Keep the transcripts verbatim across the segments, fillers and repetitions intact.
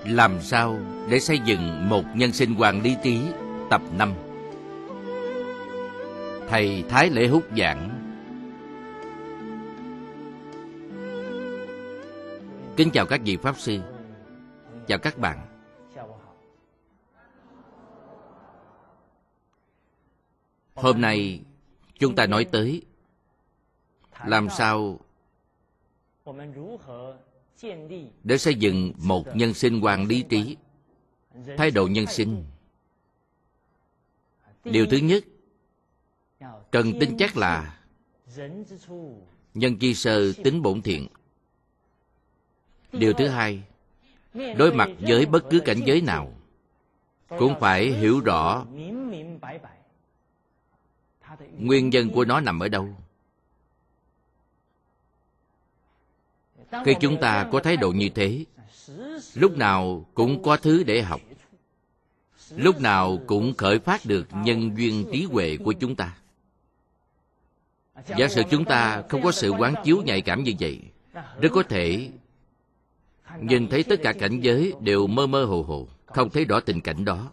Làm sao để xây dựng một nhân sinh quan lý trí, tập năm. Thầy Thái Lễ Húc giảng. Kính chào các vị Pháp Sư. Chào các bạn. Hôm nay chúng ta nói tới làm sao để xây dựng một nhân sinh quan lý trí, thái độ nhân sinh. Điều thứ nhất, cần tin chắc là nhân chi sơ tính bổn thiện. Điều thứ hai, đối mặt với bất cứ cảnh giới nào cũng phải hiểu rõ nguyên nhân của nó nằm ở đâu. Khi chúng ta có thái độ như thế, lúc nào cũng có thứ để học, lúc nào cũng khởi phát được nhân duyên trí huệ của chúng ta. Giả sử chúng ta không có sự quán chiếu nhạy cảm như vậy, rất có thể nhìn thấy tất cả cảnh giới đều mơ mơ hồ hồ, không thấy rõ tình cảnh đó.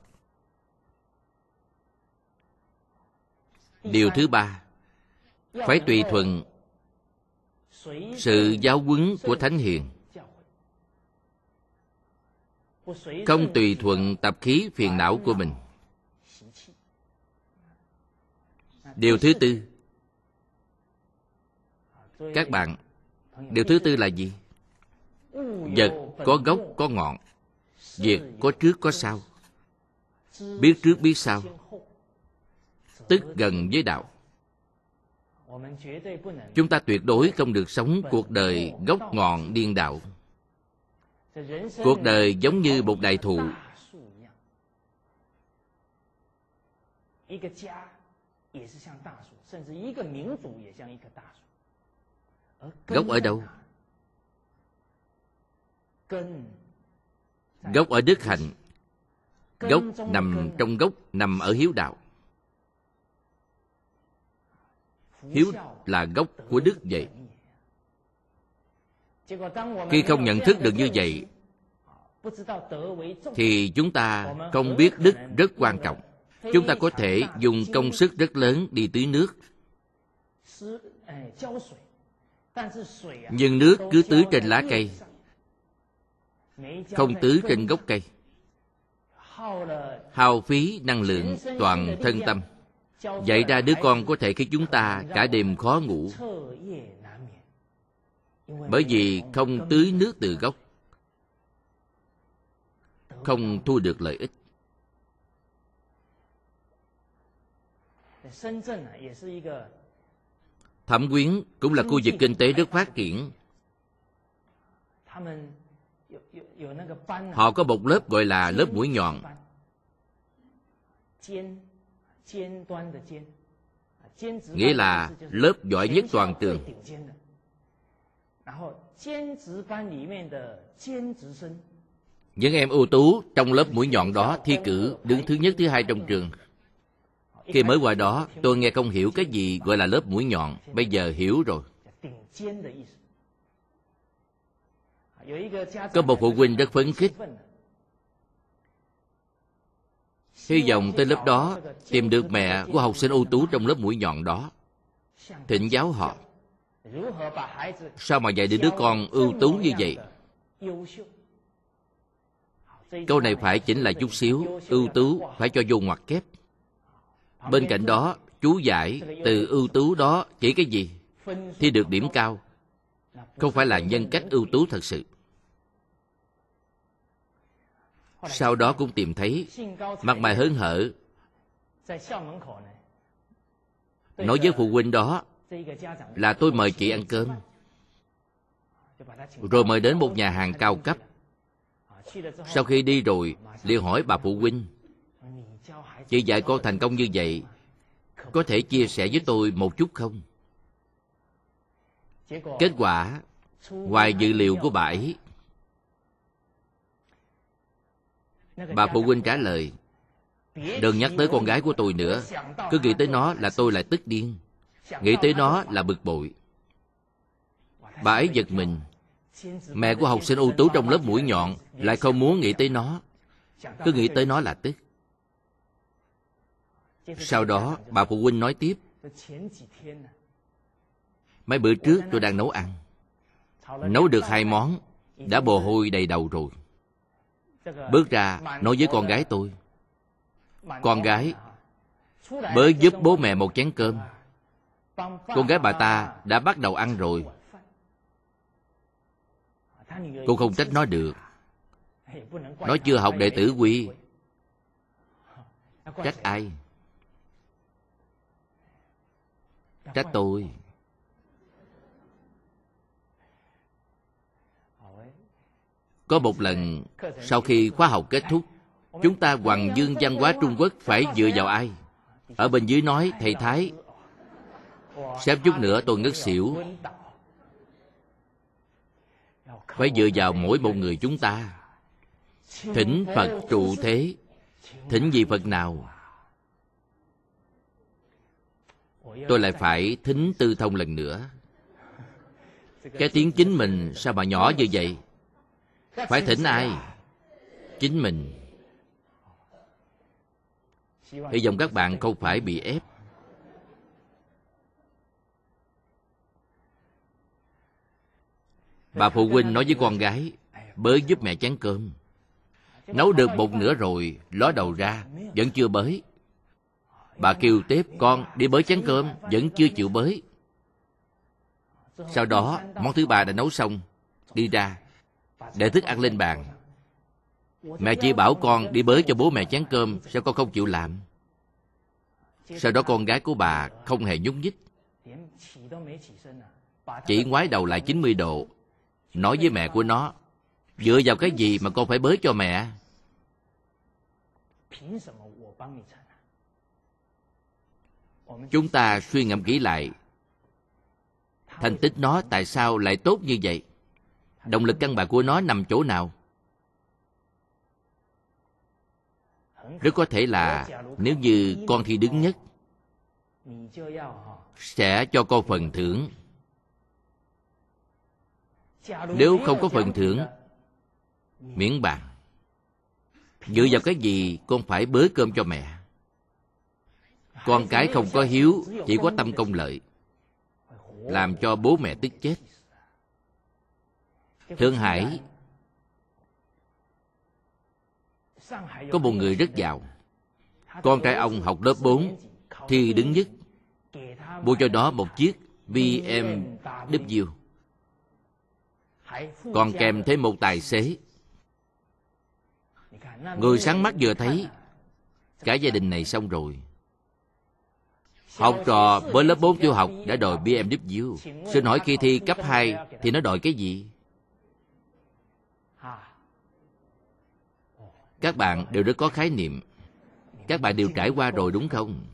Điều thứ ba, phải tùy thuận sự giáo huấn của Thánh Hiền, không tùy thuận tập khí phiền não của mình. Điều thứ tư, các bạn, điều thứ tư là gì? Vật có gốc có ngọn, việc có trước có sau, biết trước biết sau, tức gần với đạo. Chúng ta tuyệt đối không được sống cuộc đời gốc ngọn điên đạo. Cuộc đời giống như một đại thụ. Gốc ở đâu? Gốc ở đức hạnh. Gốc nằm trong gốc, nằm ở hiếu đạo. Hiếu là gốc của đức vậy. Khi không nhận thức được như vậy, thì chúng ta không biết đức rất quan trọng. Chúng ta có thể dùng công sức rất lớn đi tưới nước, nhưng nước cứ tưới trên lá cây, không tưới trên gốc cây, hao phí năng lượng toàn thân tâm. Dạy ra đứa con có thể khiến chúng ta cả đêm khó ngủ, bởi vì không tưới nước từ gốc, không thu được lợi ích. Thẩm Quyến cũng là khu vực kinh tế rất phát triển. Họ có một lớp gọi là lớp mũi nhọn. Nghĩa là lớp giỏi nhất toàn trường. Những em ưu tú trong lớp mũi nhọn đó thi cử đứng thứ nhất, thứ hai trong trường. Khi mới qua đó, tôi nghe không hiểu cái gì gọi là lớp mũi nhọn. Bây giờ hiểu rồi. Có một phụ huynh rất phấn khích, hy vọng tới lớp đó tìm được mẹ của học sinh ưu tú trong lớp mũi nhọn đó, thỉnh giáo họ sao mà dạy được đứa con ưu tú như vậy. Câu này phải chỉnh lại chút xíu. Ưu tú phải cho vô ngoặc kép. Bên cạnh đó, chú giải từ ưu tú đó chỉ cái gì? Thi được điểm cao, không phải là nhân cách ưu tú thật sự. Sau đó cũng tìm thấy mặt mày hớn hở, nói với phụ huynh đó là tôi mời chị ăn cơm, rồi mời đến một nhà hàng cao cấp. Sau khi đi rồi, liền hỏi bà phụ huynh, chị dạy con thành công như vậy, có thể chia sẻ với tôi một chút không? Kết quả ngoài dự liệu của bà ấy. Bà phụ huynh trả lời, đừng nhắc tới con gái của tôi nữa. Cứ nghĩ tới nó là tôi lại tức điên, nghĩ tới nó là bực bội. Bà ấy giật mình, Mẹ của học sinh ưu tú trong lớp mũi nhọn lại không muốn nghĩ tới nó. Cứ nghĩ tới nó là tức. Sau đó bà phụ huynh nói tiếp: mấy bữa trước tôi đang nấu ăn, nấu được hai món, đã mồ hôi đầy đầu rồi. Bước ra nói với con gái tôi: con gái, bới giúp bố mẹ một chén cơm. Con gái bà ta đã bắt đầu ăn rồi. Cô không trách nó được. Nó chưa học đệ tử quy. Trách ai? Trách tôi. Có một lần, sau khi khóa học kết thúc, chúng ta Hoàng Dương văn hóa Trung Quốc phải dựa vào ai? Ở bên dưới nói thầy Thái. Xém chút nữa tôi ngất xỉu. Phải dựa vào mỗi một người chúng ta. Thỉnh Phật trụ thế. Thỉnh vì Phật nào? Tôi lại phải thính Tư Thông lần nữa. Cái tiếng chính mình sao mà nhỏ như vậy? Phải thỉnh ai? Chính mình. Hy vọng các bạn không phải bị ép. Bà phụ huynh nói với con gái: bới giúp mẹ chén cơm. Nấu được một nửa rồi, ló đầu ra, vẫn chưa bới. Bà kêu tiếp: con đi bới chén cơm, vẫn chưa chịu bới. Sau đó món thứ ba đã nấu xong, đi ra để thức ăn lên bàn. Mẹ chỉ bảo con đi bới cho bố mẹ chén cơm, sao con không chịu làm? Sau đó con gái của bà không hề nhúc nhích, chỉ ngoái đầu lại chín mươi độ, nói với mẹ của nó: dựa vào cái gì mà con phải bới cho mẹ? Chúng ta suy ngẫm kỹ lại, thành tích nó tại sao lại tốt như vậy? Động lực căn bản của nó nằm chỗ nào? Rất có thể là nếu như con thi đứng nhất, sẽ cho con phần thưởng. Nếu không có phần thưởng, miễn bàn. Dựa vào cái gì con phải bới cơm cho mẹ? Con cái không có hiếu, chỉ có tâm công lợi, làm cho bố mẹ tức chết. Thượng Hải có một người rất giàu. Con trai ông học lớp bốn, thi đứng nhất, mua cho nó một chiếc bê em vê, còn kèm thêm một tài xế. Người sáng mắt vừa thấy, cả gia đình này xong rồi. Học trò với lớp bốn tiểu học đã đòi bê em vê. Xin hỏi khi thi cấp hai thì nó đòi cái gì? Các bạn đều rất có khái niệm. Các bạn đều trải qua rồi đúng không?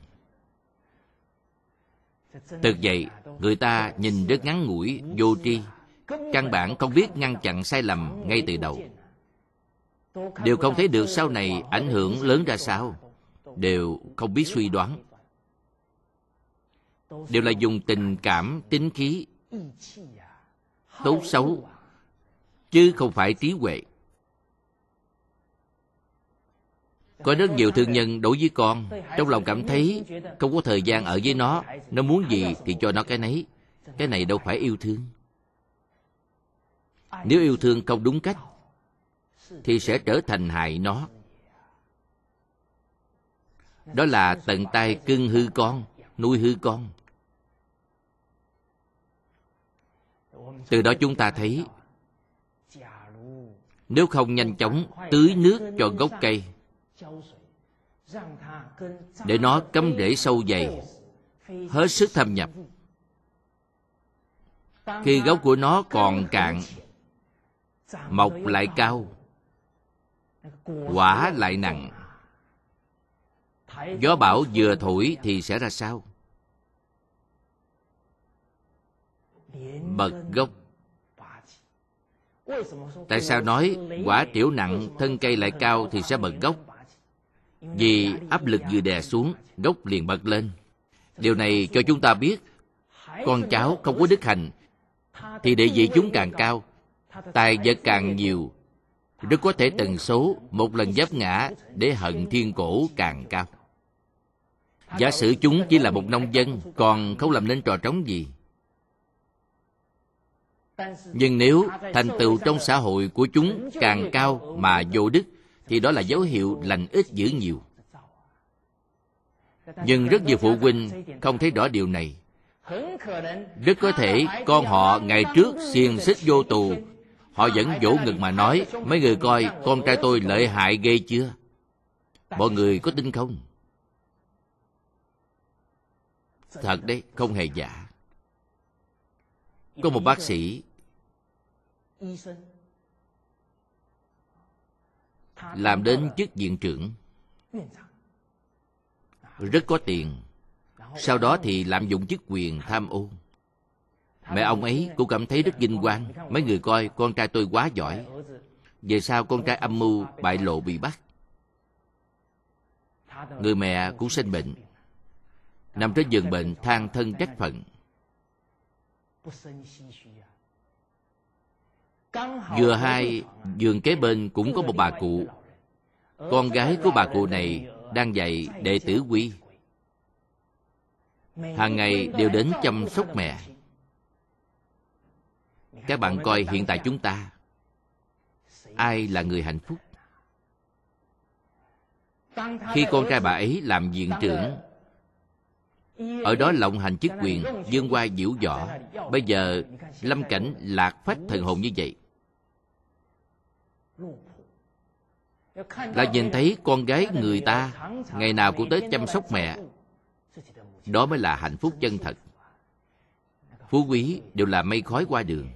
Thực vậy, người ta nhìn rất ngắn ngủi, vô tri, căn bản không biết ngăn chặn sai lầm ngay từ đầu. Đều không thấy được sau này ảnh hưởng lớn ra sao. Đều không biết suy đoán. Đều là dùng tình cảm, tính khí, tốt xấu, chứ không phải trí huệ. Có rất nhiều thương nhân đối với con, trong lòng cảm thấy không có thời gian ở với nó, nó muốn gì thì cho nó cái nấy. Cái này đâu phải yêu thương. Nếu yêu thương không đúng cách, thì sẽ trở thành hại nó. Đó là tận tay cưng hư con, nuôi hư con. Từ đó chúng ta thấy, nếu không nhanh chóng tưới nước cho gốc cây, để nó cắm rễ sâu dày, hết sức thâm nhập, khi gốc của nó còn cạn, mọc lại cao, quả lại nặng, gió bão vừa thổi thì sẽ ra sao? Bật gốc. Tại sao nói quả trĩu nặng, thân cây lại cao thì sẽ bật gốc? Vì áp lực vừa đè xuống, gốc liền bật lên. Điều này cho chúng ta biết, con cháu không có đức hạnh, thì địa vị chúng càng cao, tài vật càng nhiều, rất có thể tần số một lần vấp ngã để hận thiên cổ càng cao. Giả sử chúng chỉ là một nông dân, còn không làm nên trò trống gì. Nhưng nếu thành tựu trong xã hội của chúng càng cao mà vô đức, thì đó là dấu hiệu lành ít dữ nhiều. Nhưng rất nhiều phụ huynh không thấy rõ điều này. Rất có thể con họ ngày trước xiềng xích vô tù, họ vẫn vỗ ngực mà nói: mấy người coi con trai tôi lợi hại ghê chưa? Mọi người có tin không? Thật đấy, không hề giả. Có một bác sĩ làm đến chức viện trưởng, rất có tiền. Sau đó thì lạm dụng chức quyền tham ô. Mẹ ông ấy cũng cảm thấy rất vinh quang. Mấy người coi con trai tôi quá giỏi. Về sau con trai âm mưu bại lộ bị bắt. Người mẹ cũng sinh bệnh, nằm trên giường bệnh than thân trách phận. Vừa hay giường kế bên cũng có một bà cụ. Con gái của bà cụ này đang dạy đệ tử quy, hàng ngày đều đến chăm sóc mẹ. Các bạn coi hiện tại chúng ta, ai là người hạnh phúc? Khi con trai bà ấy làm viện trưởng, ở đó lộng hành chức quyền, dương oai diễu võ. Bây giờ lâm cảnh lạc phách thần hồn như vậy, là nhìn thấy con gái người ta ngày nào cũng tới chăm sóc mẹ. Đó mới là hạnh phúc chân thật. Phú quý đều là mây khói qua đường,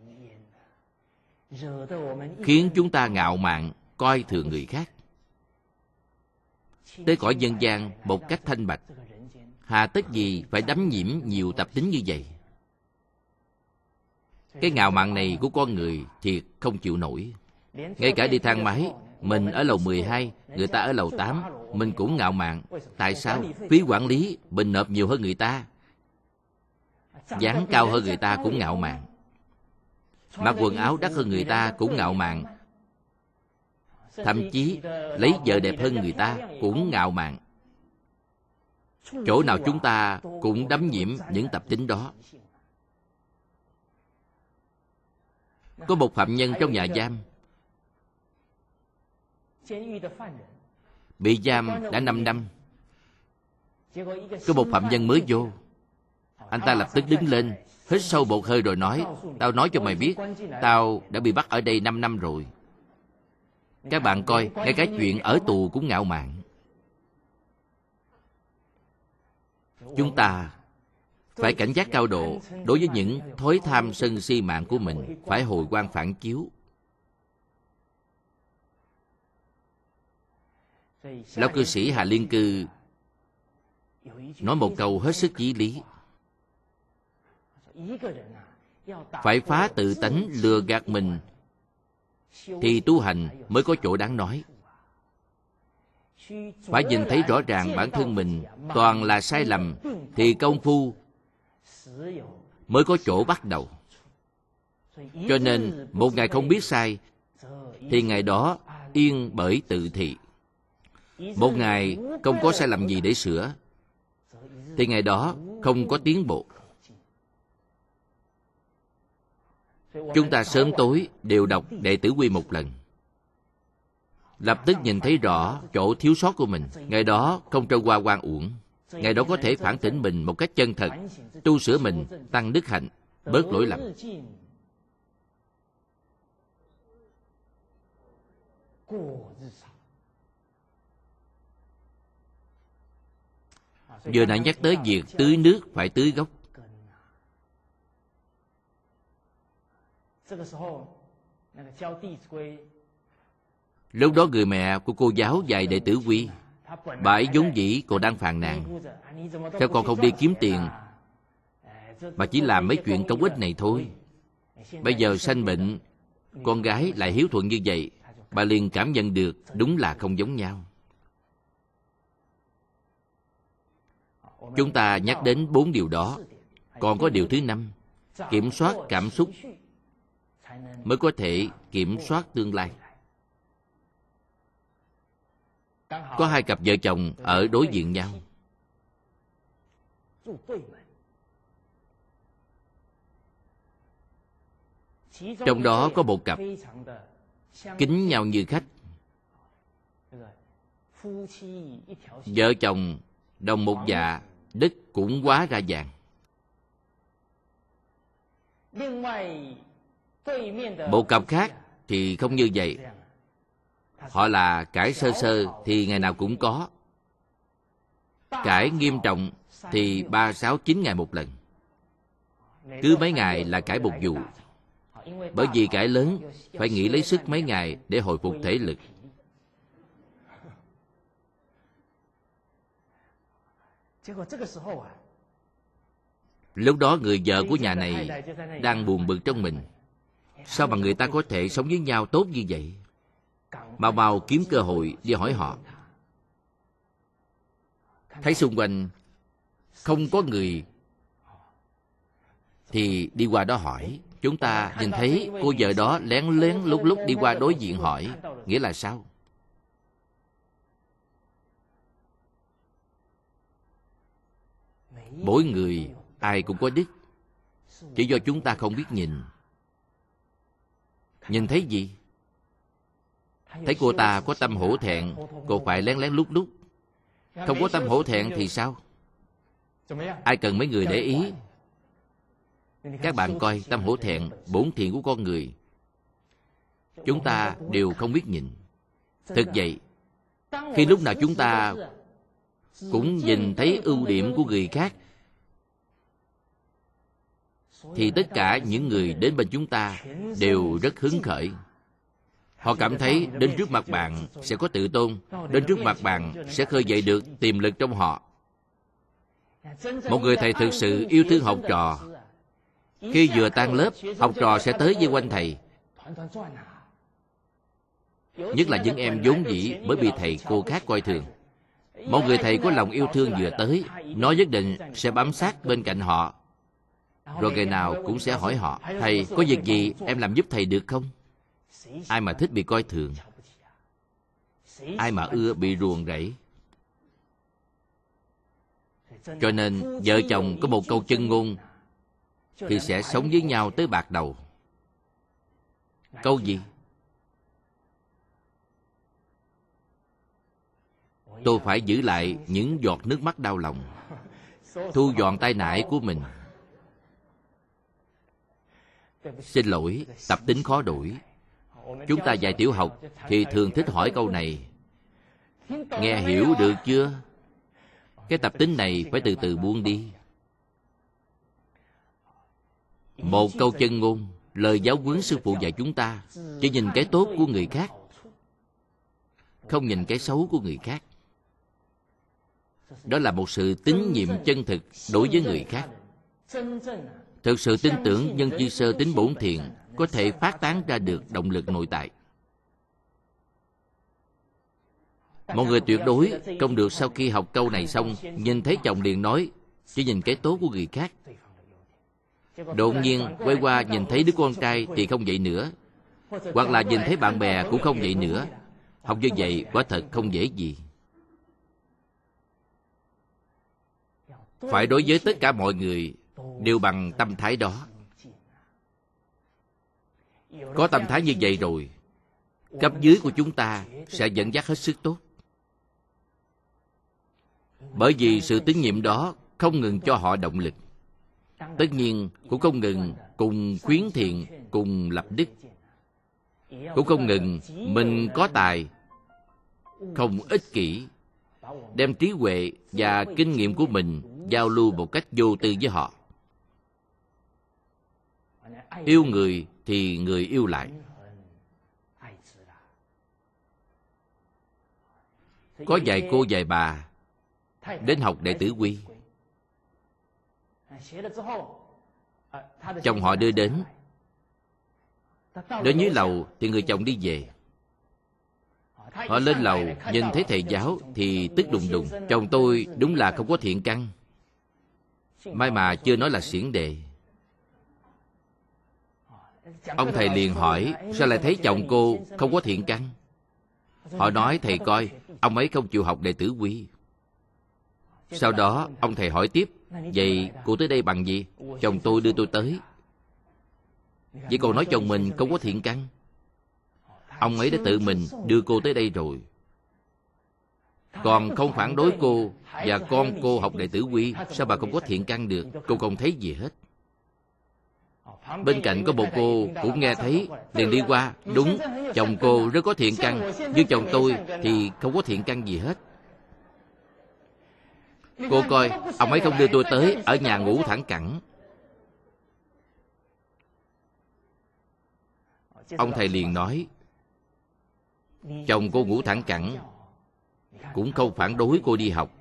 khiến chúng ta ngạo mạn, coi thường người khác. Tới cõi nhân gian một cách thanh bạch, hà tất gì phải đắm nhiễm nhiều tập tính như vậy? Cái ngạo mạn này của con người thiệt không chịu nổi. Ngay cả đi thang máy, mình ở lầu mười hai, người ta ở lầu tám, mình cũng ngạo mạn. Tại sao? Phí quản lý mình nộp nhiều hơn người ta, dáng cao hơn người ta cũng ngạo mạn, mặc quần áo đắt hơn người ta cũng ngạo mạn, thậm chí lấy vợ đẹp hơn người ta cũng ngạo mạn. Chỗ nào chúng ta cũng đắm nhiễm những tập tính đó. Có một phạm nhân trong nhà giam, bị giam đã năm năm. Có một phạm nhân mới vô, anh ta lập tức đứng lên, hít sâu một hơi rồi nói: tao nói cho mày biết, tao đã bị bắt ở đây năm năm rồi. Các bạn coi, ngay cái chuyện ở tù cũng ngạo mạn. Chúng ta phải cảnh giác cao độ đối với những thói tham sân si mạng của mình, phải hồi quang phản chiếu. Lão cư sĩ Hà Liên Cư nói một câu hết sức chí lý: phải phá tự tánh lừa gạt mình, thì tu hành mới có chỗ đáng nói. Phải nhìn thấy rõ ràng bản thân mình toàn là sai lầm, thì công phu mới có chỗ bắt đầu. Cho nên một ngày không biết sai, thì ngày đó yên bởi tự thị. Một ngày không có sai lầm gì để sửa, thì ngày đó không có tiến bộ. Chúng ta sớm tối đều đọc Đệ Tử Quy một lần, lập tức nhìn thấy rõ chỗ thiếu sót của mình. Ngày đó không trôi qua oan uổng. Ngày đó có thể phản tỉnh mình một cách chân thật, tu sửa mình, tăng đức hạnh, bớt lỗi lầm. Vừa nãy nhắc tới việc tưới nước phải tưới gốc. Lúc đó người mẹ của cô giáo dạy Đệ Tử Quy, bà ấy vốn dĩ còn đang phàn nàn: sao con không đi kiếm tiền, mà chỉ làm mấy chuyện công ích này thôi? Bây giờ sanh bệnh, con gái lại hiếu thuận như vậy. Bà liền cảm nhận được đúng là không giống nhau. Chúng ta nhắc đến bốn điều đó, còn có điều thứ năm: kiểm soát cảm xúc mới có thể kiểm soát tương lai. Có hai cặp vợ chồng ở đối diện nhau. Trong đó có một cặp kính nhau như khách. Vợ chồng đồng một dạ, đất cũng hóa ra vàng. Một cặp khác thì không như vậy. Họ là cãi sơ sơ thì ngày nào cũng có, cãi nghiêm trọng thì ba sáu chín ngày một lần. Cứ mấy ngày là cãi một vụ. Bởi vì cãi lớn phải nghỉ lấy sức mấy ngày để hồi phục thể lực. Lúc đó người vợ của nhà này đang buồn bực trong mình. Sao mà người ta có thể sống với nhau tốt như vậy? Mau mau kiếm cơ hội đi hỏi họ. Thấy xung quanh không có người thì đi qua đó hỏi. Chúng ta nhìn thấy cô vợ đó lén lén lúc lúc đi qua đối diện hỏi. Nghĩa là sao? Mỗi người ai cũng có đức, chỉ do chúng ta không biết nhìn. Nhìn thấy gì? Thấy cô ta có tâm hổ thẹn, cô phải lén lén lúc lúc. Không có tâm hổ thẹn thì sao? Ai cần mấy người để ý? Các bạn coi tâm hổ thẹn, bổn thiện của con người, chúng ta đều không biết nhìn. Thực vậy, khi lúc nào chúng ta cũng nhìn thấy ưu điểm của người khác, thì tất cả những người đến bên chúng ta đều rất hứng khởi. Họ cảm thấy đến trước mặt bạn sẽ có tự tôn, đến trước mặt bạn sẽ khơi dậy được tiềm lực trong họ. Một người thầy thực sự yêu thương học trò, khi vừa tan lớp, học trò sẽ tới vây quanh thầy. Nhất là những em vốn dĩ mới bị thầy cô khác coi thường. Một người thầy có lòng yêu thương vừa tới, nó nhất định sẽ bám sát bên cạnh họ. Rồi ngày nào cũng sẽ hỏi họ: thầy, có việc gì em làm giúp thầy được không? Ai mà thích bị coi thường? Ai mà ưa bị ruồng rẫy? Cho nên vợ chồng có một câu chân ngôn thì sẽ sống với nhau tới bạc đầu. Câu gì? Tôi phải giữ lại những giọt nước mắt đau lòng, thu dọn tay nải của mình. Xin lỗi, tập tính khó đổi. Chúng ta dạy tiểu học thì thường thích hỏi câu này: nghe hiểu được chưa? Cái tập tính này phải từ từ buông đi. Một câu chân ngôn, lời giáo huấn sư phụ dạy chúng ta: chỉ nhìn cái tốt của người khác, không nhìn cái xấu của người khác. Đó là một sự tín nhiệm chân thực đối với người khác. Thực sự tin tưởng nhân chi sơ tính bổn thiện có thể phát tán ra được động lực nội tại. Một người tuyệt đối không được sau khi học câu này xong, nhìn thấy chồng liền nói chỉ nhìn cái tốt của người khác. Đột nhiên quay qua nhìn thấy đứa con trai thì không vậy nữa, hoặc là nhìn thấy bạn bè cũng không vậy nữa. Học như vậy quả thật không dễ gì. Phải đối với tất cả mọi người đều bằng tâm thái đó. Có tâm thái như vậy rồi, cấp dưới của chúng ta sẽ dẫn dắt hết sức tốt. Bởi vì sự tín nhiệm đó không ngừng cho họ động lực. Tất nhiên cũng không ngừng cùng khuyến thiện, cùng lập đức. Cũng không ngừng mình có tài, không ích kỷ, đem trí huệ và kinh nghiệm của mình giao lưu một cách vô tư với họ. Yêu người thì người yêu lại. Có vài cô vài bà đến học đệ tử quy. Chồng họ đưa đến. Đến dưới lầu thì người chồng đi về. Họ lên lầu nhìn thấy thầy giáo thì tức đùng đùng: chồng tôi đúng là không có thiện căn. May mà chưa nói là xiển đề. Ông thầy liền hỏi, sao lại thấy chồng cô không có thiện căn? Họ nói, thầy coi, ông ấy không chịu học đệ tử quy. Sau đó, ông thầy hỏi tiếp, vậy cô tới đây bằng gì? Chồng tôi đưa tôi tới. Vậy còn nói chồng mình không có thiện căn. Ông ấy đã tự mình đưa cô tới đây rồi, còn không phản đối cô và con cô học đệ tử quy. Sao bà không có thiện căn được? Cô không thấy gì hết. Bên cạnh có một cô cũng nghe thấy, liền đi qua. Đúng, chồng cô rất có thiện căn, nhưng chồng tôi thì không có thiện căn gì hết. Cô coi, ông ấy không đưa tôi tới, ở nhà ngủ thẳng cẳng. Ông thầy liền nói, chồng cô ngủ thẳng cẳng, cũng không phản đối cô đi học.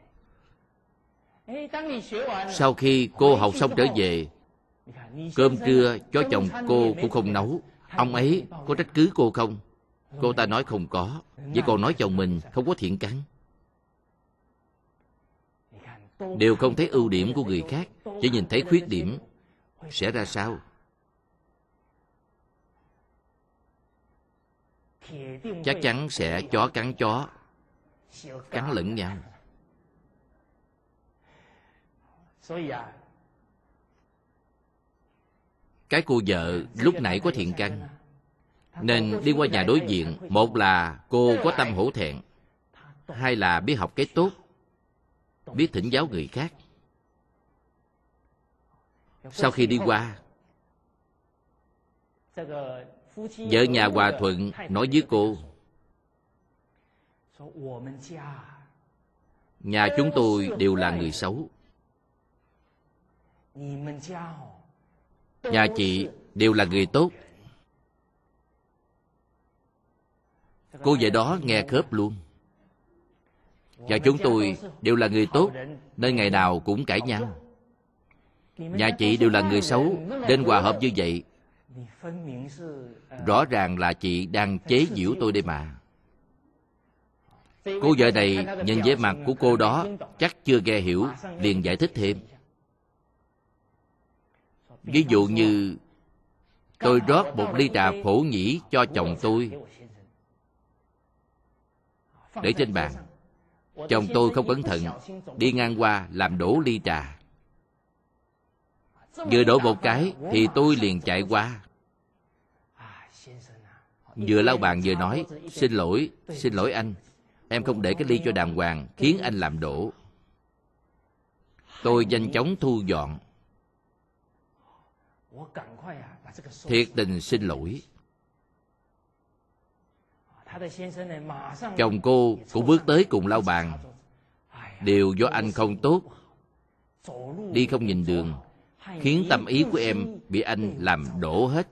Sau khi cô học xong trở về, cơm trưa cho chồng cô cũng không nấu. Ông ấy có trách cứ cô không? Cô ta nói không có. Vậy còn nói chồng mình không có thiện căn. Đều không thấy ưu điểm của người khác, chỉ nhìn thấy khuyết điểm, sẽ ra sao? Chắc chắn sẽ chó cắn chó, cắn lẫn nhau. Cái cô vợ lúc nãy có thiện căn, nên đi qua nhà đối diện. Một là cô có tâm hổ thẹn, hai là biết học cái tốt, biết thỉnh giáo người khác. Sau khi đi qua, vợ nhà hòa thuận nói với cô, nhà chúng tôi đều là người xấu, nhà chị đều là người tốt. Cô vợ đó nghe khớp luôn. Và chúng tôi đều là người tốt, nên ngày nào cũng cãi nhau. Nhà chị đều là người xấu, nên hòa hợp như vậy. Rõ ràng là chị đang chế giễu tôi đây mà. Cô vợ này nhìn vẻ mặt của cô đó chắc chưa nghe hiểu, liền giải thích thêm. Ví dụ như tôi rót một ly trà phổ nhĩ cho chồng tôi để trên bàn. Chồng tôi không cẩn thận đi ngang qua làm đổ ly trà. Vừa đổ một cái thì tôi liền chạy qua, vừa lau bàn vừa nói, xin lỗi, xin lỗi anh, em không để cái ly cho đàng hoàng, khiến anh làm đổ. Tôi nhanh chóng thu dọn. Thiệt tình xin lỗi. Chồng cô cũng bước tới cùng lau bàn. Đều do anh không tốt, đi không nhìn đường, khiến tâm ý của em bị anh làm đổ hết.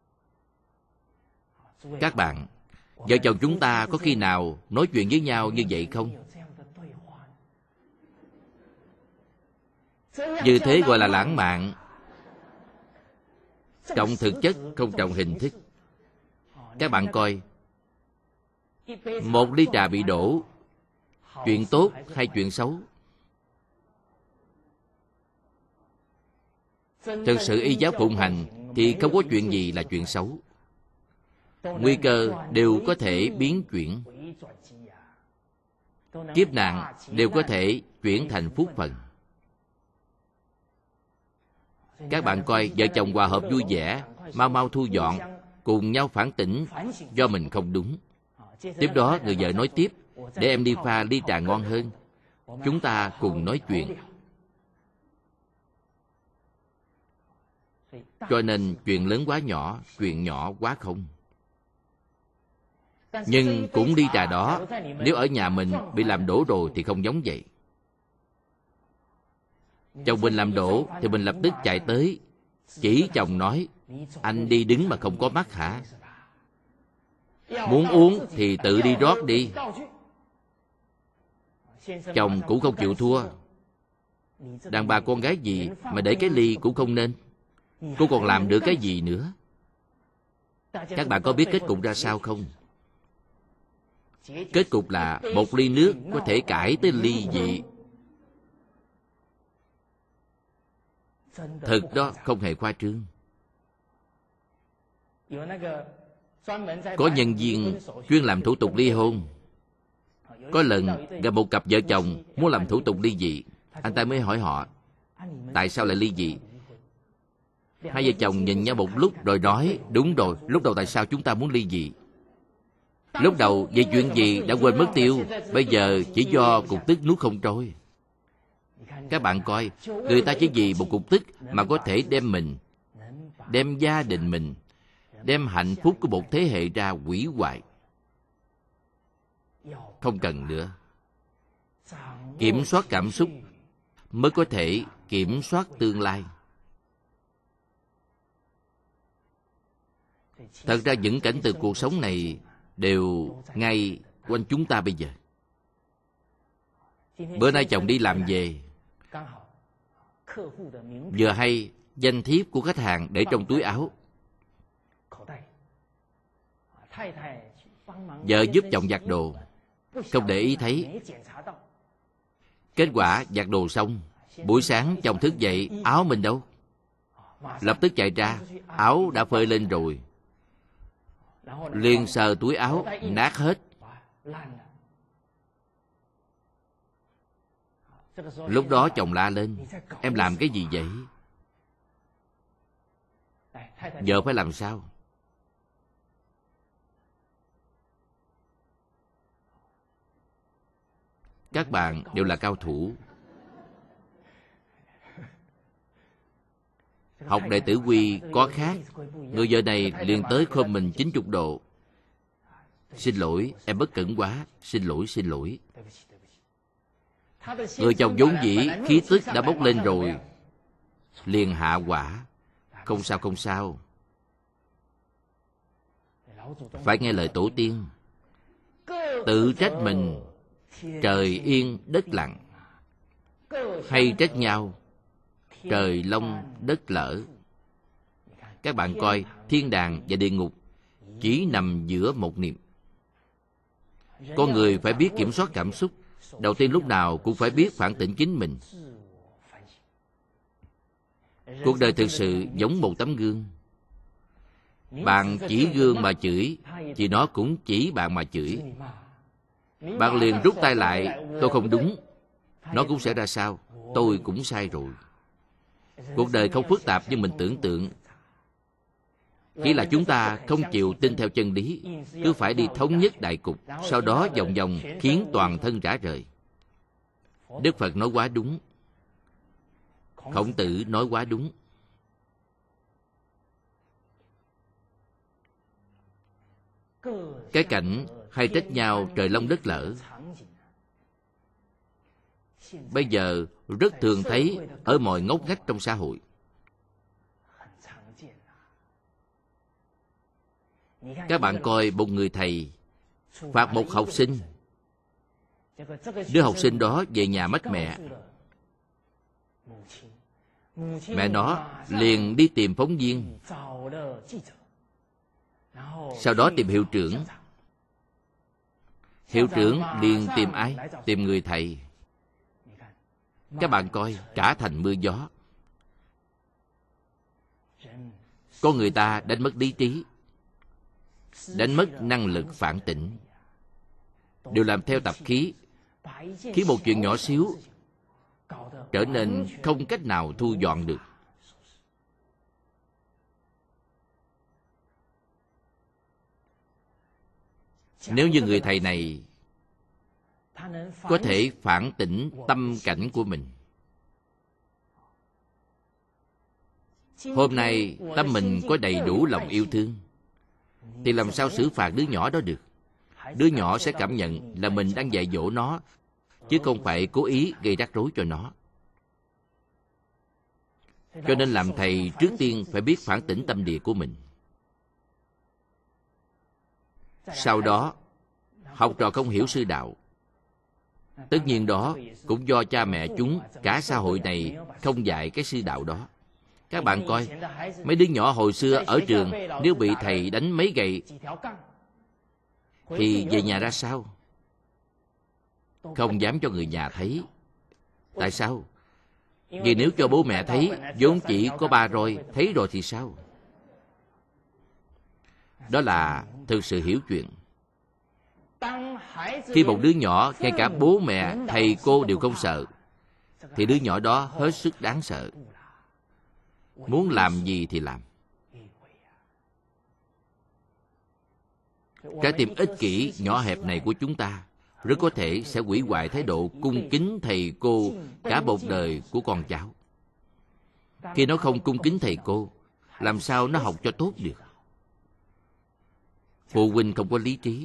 Các bạn, vợ chồng chúng ta có khi nào nói chuyện với nhau như vậy không? Như thế gọi là lãng mạn, trọng thực chất không trọng hình thức. Các bạn coi, một ly trà bị đổ, chuyện tốt hay chuyện xấu? Thực sự y giáo phụng hành thì không có chuyện gì là chuyện xấu. Nguy cơ đều có thể biến chuyển, kiếp nạn đều có thể chuyển thành phúc phần. Các bạn coi, vợ chồng hòa hợp vui vẻ, mau mau thu dọn, cùng nhau phản tỉnh do mình không đúng. Tiếp đó người vợ nói tiếp, để em đi pha ly trà ngon hơn, chúng ta cùng nói chuyện. Cho nên chuyện lớn quá nhỏ, chuyện nhỏ quá không. Nhưng cũng ly trà đó, nếu ở nhà mình bị làm đổ rồi thì không giống vậy. Chồng mình làm đổ thì mình lập tức chạy tới, chỉ chồng nói, anh đi đứng mà không có mắt hả? Muốn uống thì tự đi rót đi. Chồng cũng không chịu thua. Đàn bà con gái gì mà để cái ly cũng không nên. Cô còn làm được cái gì nữa? Các bạn có biết kết cục ra sao không? Kết cục là một ly nước có thể cải tới ly dị. Thật đó, không hề khoa trương. Có nhân viên chuyên làm thủ tục ly hôn. Có lần gặp một cặp vợ chồng muốn làm thủ tục ly dị. Anh ta mới hỏi họ, tại sao lại ly dị? Hai vợ chồng nhìn nhau một lúc rồi nói, đúng rồi, lúc đầu tại sao chúng ta muốn ly dị? Lúc đầu vì chuyện gì đã quên mất tiêu, bây giờ chỉ do cục tức nuốt không trôi. Các bạn coi, người ta chỉ vì một cục tức mà có thể đem mình, đem gia đình mình, đem hạnh phúc của một thế hệ ra hủy hoại. Không cần nữa. Kiểm soát cảm xúc mới có thể kiểm soát tương lai. Thật ra những cảnh từ cuộc sống này đều ngay quanh chúng ta bây giờ. Bữa nay chồng đi làm về, vừa hay danh thiếp của khách hàng để trong túi áo. Vợ giúp chồng giặt đồ, không để ý thấy. Kết quả giặt đồ xong, buổi sáng chồng thức dậy, áo mình đâu? Lập tức chạy ra, áo đã phơi lên rồi. Liền sờ túi áo, nát hết. Lúc đó chồng la lên, em làm cái gì vậy? Vợ phải làm sao? Các bạn đều là cao thủ. Học đệ tử quy có khác. Người vợ này liền tới khom mình chín mươi độ. Xin lỗi, em bất cẩn quá. Xin lỗi, xin lỗi. Người chồng vốn dĩ khí tức đã bốc lên rồi, liền hạ quả. Không sao, không sao. Phải nghe lời tổ tiên. Tự trách mình, trời yên đất lặng. Hay trách nhau, trời long đất lở. Các bạn coi, thiên đàng và địa ngục chỉ nằm giữa một niệm. Con người phải biết kiểm soát cảm xúc. Đầu tiên lúc nào cũng phải biết phản tỉnh chính mình. Cuộc đời thực sự giống một tấm gương. Bạn chỉ gương mà chửi, thì nó cũng chỉ bạn mà chửi. Bạn liền rút tay lại, tôi không đúng. Nó cũng sẽ ra sao? Tôi cũng sai rồi. Cuộc đời không phức tạp như mình tưởng tượng. Chỉ là chúng ta không chịu tin theo chân lý, cứ phải đi thống nhất đại cục, sau đó vòng vòng khiến toàn thân rã rời. Đức Phật nói quá đúng. Khổng Tử nói quá đúng. Cái cảnh hay trách nhau trời long đất lở bây giờ rất thường thấy ở mọi ngóc ngách trong xã hội. Các bạn coi một người thầy phạt một học sinh. Đứa học sinh đó về nhà mất mẹ. Mẹ nó liền đi tìm phóng viên, sau đó tìm hiệu trưởng. Hiệu trưởng liền tìm ai? Tìm người thầy. Các bạn coi, cả thành mưa gió. Con người ta đánh mất lý trí, đánh mất năng lực phản tỉnh, đều làm theo tập khí, khiến một chuyện nhỏ xíu trở nên không cách nào thu dọn được. Nếu như người thầy này có thể phản tỉnh tâm cảnh của mình, hôm nay tâm mình có đầy đủ lòng yêu thương, thì làm sao xử phạt đứa nhỏ đó được? Đứa nhỏ sẽ cảm nhận là mình đang dạy dỗ nó, chứ không phải cố ý gây rắc rối cho nó. Cho nên làm thầy trước tiên phải biết phản tỉnh tâm địa của mình. Sau đó, học trò không hiểu sư đạo, tất nhiên đó cũng do cha mẹ chúng, cả xã hội này không dạy cái sư đạo đó. Các bạn coi, mấy đứa nhỏ hồi xưa ở trường, nếu bị thầy đánh mấy gậy thì về nhà ra sao? Không dám cho người nhà thấy. Tại sao? Vì nếu cho bố mẹ thấy, vốn chỉ có ba roi, thấy rồi thì sao? Đó là thực sự hiểu chuyện. Khi một đứa nhỏ, ngay cả bố mẹ, thầy cô đều không sợ, thì đứa nhỏ đó hết sức đáng sợ. Muốn làm gì thì làm. Trái tim ích kỷ nhỏ hẹp này của chúng ta rất có thể sẽ hủy hoại thái độ cung kính thầy cô cả một đời của con cháu. Khi nó không cung kính thầy cô, làm sao nó học cho tốt được? Phụ huynh không có lý trí.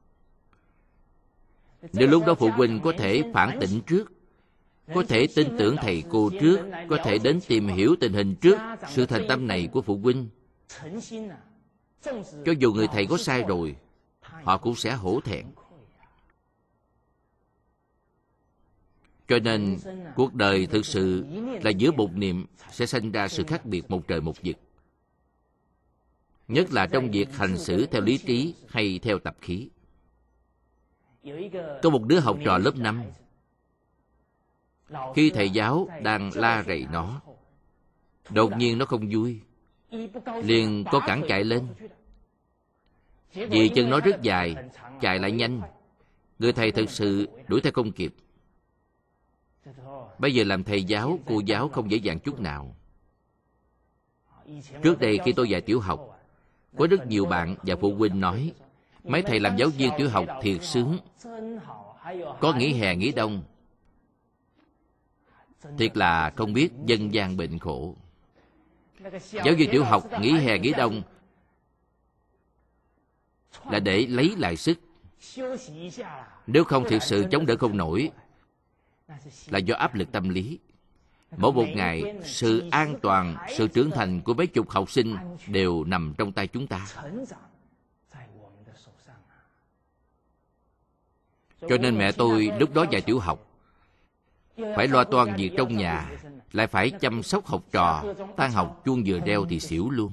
Nếu lúc đó phụ huynh có thể phản tỉnh trước, có thể tin tưởng thầy cô trước, có thể đến tìm hiểu tình hình trước, sự thành tâm này của phụ huynh, cho dù người thầy có sai rồi, họ cũng sẽ hổ thẹn. Cho nên, cuộc đời thực sự là giữa một niệm sẽ sinh ra sự khác biệt một trời một vực. Nhất là trong việc hành xử theo lý trí hay theo tập khí. Có một đứa học trò lớp năm, khi thầy giáo đang la rầy nó, đột nhiên nó không vui, liền có cẳng chạy lên. Vì chân nó rất dài, chạy lại nhanh, người thầy thực sự đuổi theo không kịp. Bây giờ làm thầy giáo, cô giáo không dễ dàng chút nào. Trước đây khi tôi dạy tiểu học, có rất nhiều bạn và phụ huynh nói mấy thầy làm giáo viên tiểu học thiệt sướng, có nghỉ hè nghỉ đông. Thiệt là không biết dân gian bệnh khổ. Giáo viên tiểu học nghỉ hè nghỉ đông là để lấy lại sức. Nếu không thiệt sự chống đỡ không nổi, là do áp lực tâm lý. Mỗi một ngày, sự an toàn, sự trưởng thành của mấy chục học sinh đều nằm trong tay chúng ta. Cho nên mẹ tôi lúc đó dạy tiểu học, phải lo toan việc trong nhà, lại phải chăm sóc học trò, tan học chuông vừa reo thì xỉu luôn.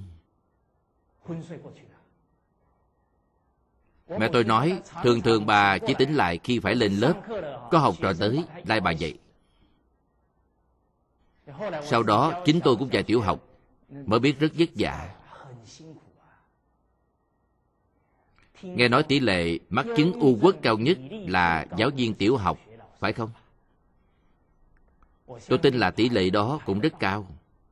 Mẹ tôi nói, thường thường bà chỉ tỉnh lại khi phải lên lớp, có học trò tới, lai bà dậy. Sau đó, chính tôi cũng dạy tiểu học, mới biết rất vất vả. Nghe nói tỷ lệ mắc chứng u uất cao nhất là giáo viên tiểu học, phải không? Tôi tin là tỷ lệ đó cũng rất cao.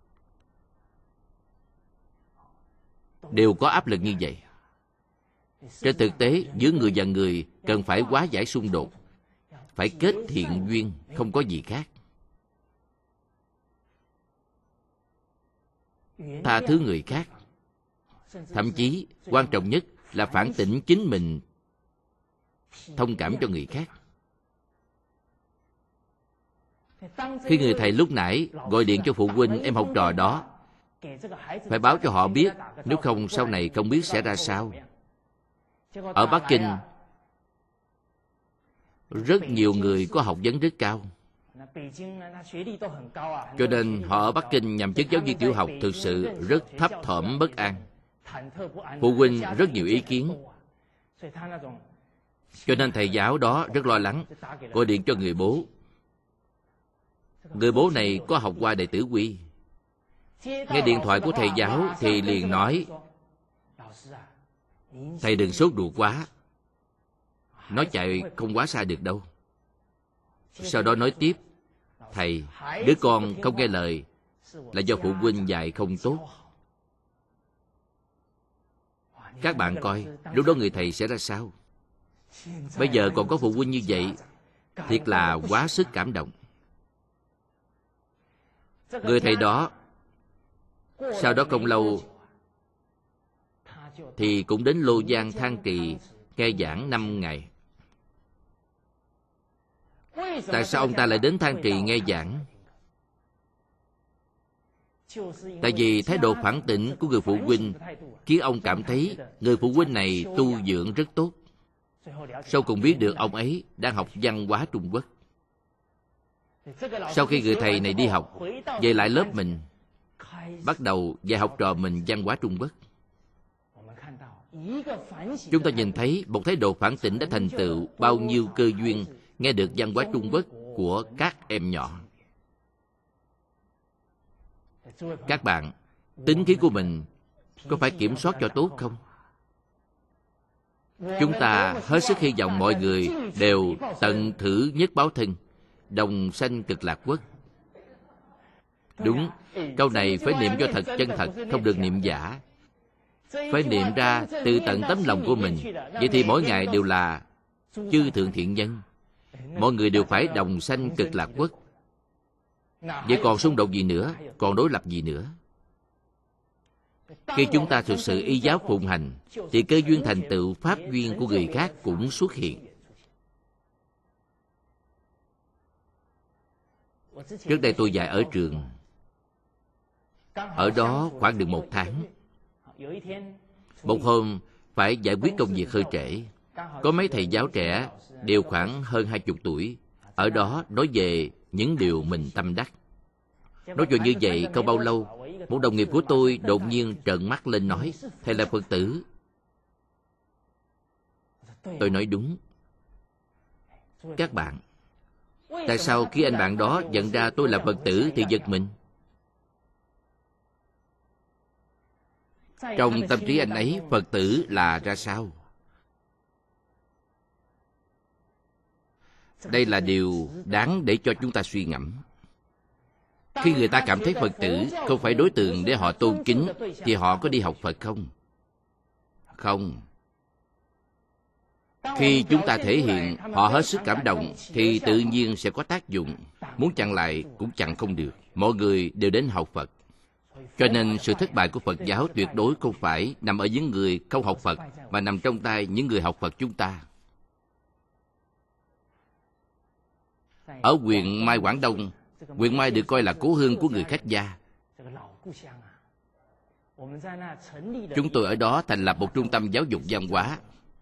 Đều có áp lực như vậy. Trên thực tế, giữa người và người cần phải hóa giải xung đột, phải kết thiện duyên, không có gì khác. Tha thứ người khác. Thậm chí, quan trọng nhất là phản tỉnh chính mình, thông cảm cho người khác. Khi người thầy lúc nãy gọi điện cho phụ huynh em học trò đó, phải báo cho họ biết, nếu không sau này không biết sẽ ra sao. Ở Bắc Kinh, rất nhiều người có học vấn rất cao. Cho nên họ ở Bắc Kinh nhằm chức giáo viên tiểu học thực sự rất thấp thỏm bất an. Phụ huynh rất nhiều ý kiến. Cho nên thầy giáo đó rất lo lắng, gọi điện cho người bố. Người bố này có học qua Đệ Tử Quy. Nghe điện thoại của thầy giáo thì liền nói, thầy đừng sốt ruột quá, nó chạy không quá xa được đâu. Sau đó nói tiếp, thầy, đứa con không nghe lời là do phụ huynh dạy không tốt. Các bạn coi, lúc đó người thầy sẽ ra sao? Bây giờ còn có phụ huynh như vậy, thiệt là quá sức cảm động. Người thầy đó, sau đó không lâu thì cũng đến Lô Giang Thang Trì nghe giảng năm ngày. Tại sao ông ta lại đến Thang Trì nghe giảng? Tại vì thái độ phản tỉnh của người phụ huynh khiến ông cảm thấy người phụ huynh này tu dưỡng rất tốt. Sau cùng biết được ông ấy đang học văn hóa Trung Quốc. Sau khi người thầy này đi học, về lại lớp mình, bắt đầu dạy học trò mình văn hóa Trung Quốc. Chúng ta nhìn thấy một thái độ phản tỉnh đã thành tựu bao nhiêu cơ duyên nghe được văn hóa Trung Quốc của các em nhỏ. Các bạn, tính khí của mình có phải kiểm soát cho tốt không? Chúng ta hết sức hy vọng mọi người đều tận thử nhất báo thân, đồng sanh cực lạc quốc. Đúng, câu này phải niệm cho thật chân thật, không được niệm giả. Phải niệm ra từ tận tấm lòng của mình. Vậy thì mỗi ngày đều là chư thượng thiện nhân. Mọi người đều phải đồng sanh cực lạc quốc. Vậy còn xung đột gì nữa? Còn đối lập gì nữa? Khi chúng ta thực sự y giáo phụng hành, thì cơ duyên thành tựu pháp duyên của người khác cũng xuất hiện. Trước đây tôi dạy ở trường. Ở đó khoảng được một tháng. Một hôm phải giải quyết công việc hơi trễ. Có mấy thầy giáo trẻ đều khoảng hơn hai chục tuổi. Ở đó nói về những điều mình tâm đắc. Nói chuyện như vậy không bao lâu, một đồng nghiệp của tôi đột nhiên trợn mắt lên nói: thầy là Phật tử. Tôi nói đúng. Các bạn, tại sao khi anh bạn đó nhận ra tôi là Phật tử thì giật mình? Trong tâm trí anh ấy, Phật tử là ra sao? Đây là điều đáng để cho chúng ta suy ngẫm. Khi người ta cảm thấy Phật tử không phải đối tượng để họ tôn kính, thì họ có đi học Phật không? Không. Khi chúng ta thể hiện họ hết sức cảm động, thì tự nhiên sẽ có tác dụng. Muốn chặn lại cũng chặn không được. Mọi người đều đến học Phật. Cho nên sự thất bại của Phật giáo tuyệt đối không phải nằm ở những người không học Phật, mà nằm trong tay những người học Phật chúng ta. Ở huyện Mai Quảng Đông, huyện Mai được coi là cố hương của người khách gia. Chúng tôi ở đó thành lập một trung tâm giáo dục văn hóa.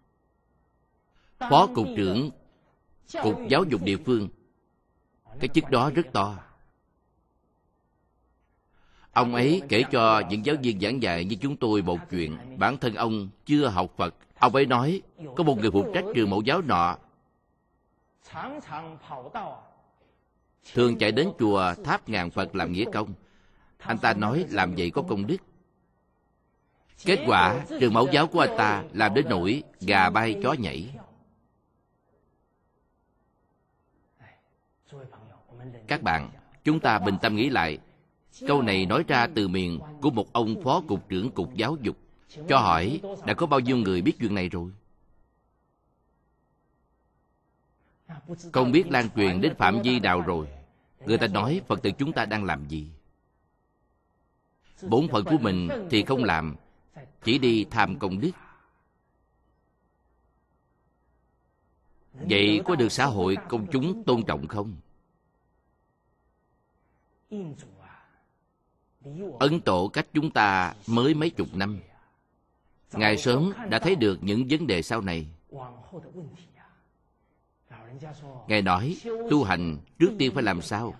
Phó cục trưởng Cục Giáo dục địa phương, cái chức đó rất to. Ông ấy kể cho những giáo viên giảng dạy như chúng tôi một chuyện. Bản thân ông chưa học Phật. Ông ấy nói có một người phụ trách trường mẫu giáo nọ thường chạy đến chùa tháp ngàn Phật làm nghĩa công. Anh ta nói làm vậy có công đức. Kết quả trường mẫu giáo của anh ta làm đến nỗi gà bay chó nhảy. Các bạn, chúng ta bình tâm nghĩ lại. Câu này nói ra từ miệng của một ông phó cục trưởng Cục Giáo dục. Cho hỏi, đã có bao nhiêu người biết chuyện này rồi? Không biết lan truyền đến phạm vi nào rồi. Người ta nói Phật tử chúng ta đang làm gì? Bổn phận của mình thì không làm, chỉ đi tham công đức. Vậy có được xã hội công chúng tôn trọng không? Ấn Tổ cách chúng ta mới mấy chục năm. Ngài sớm đã thấy được những vấn đề sau này. Ngài nói tu hành trước tiên phải làm sao?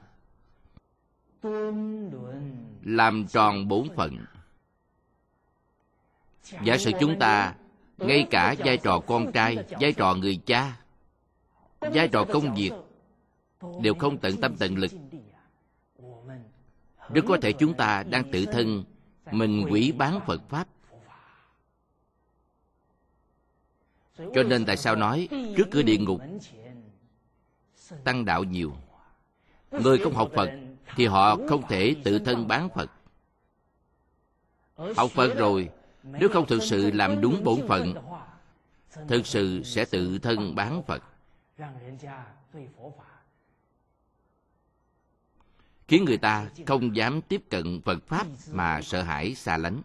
Làm tròn bổn phận. Giả sử chúng ta ngay cả vai trò con trai, vai trò người cha, vai trò công việc đều không tận tâm tận lực, rất có thể chúng ta đang tự thân mình hủy bán Phật Pháp. Cho nên tại sao nói trước cửa địa ngục tăng đạo nhiều? Người không học Phật thì họ không thể tự thân bán Phật. Học Phật rồi, nếu không thực sự làm đúng bổn phận, thực sự sẽ tự thân bán Phật, khiến người ta không dám tiếp cận Phật Pháp mà sợ hãi xa lánh.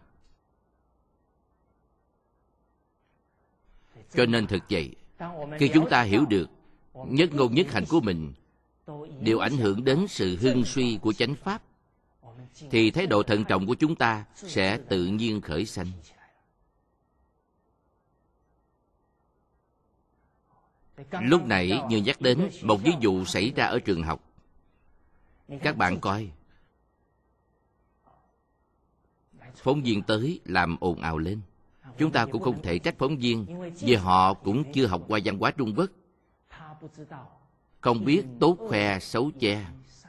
Cho nên thực vậy, khi chúng ta hiểu được nhất ngôn nhất hành của mình đều ảnh hưởng đến sự hưng suy của chánh Pháp, thì thái độ thận trọng của chúng ta sẽ tự nhiên khởi sanh. Lúc nãy như nhắc đến một ví dụ xảy ra ở trường học. Các bạn coi, phóng viên tới làm ồn ào lên. Chúng ta cũng không thể trách phóng viên, vì họ cũng chưa học qua văn hóa Trung Quốc, không biết tốt khoe xấu che.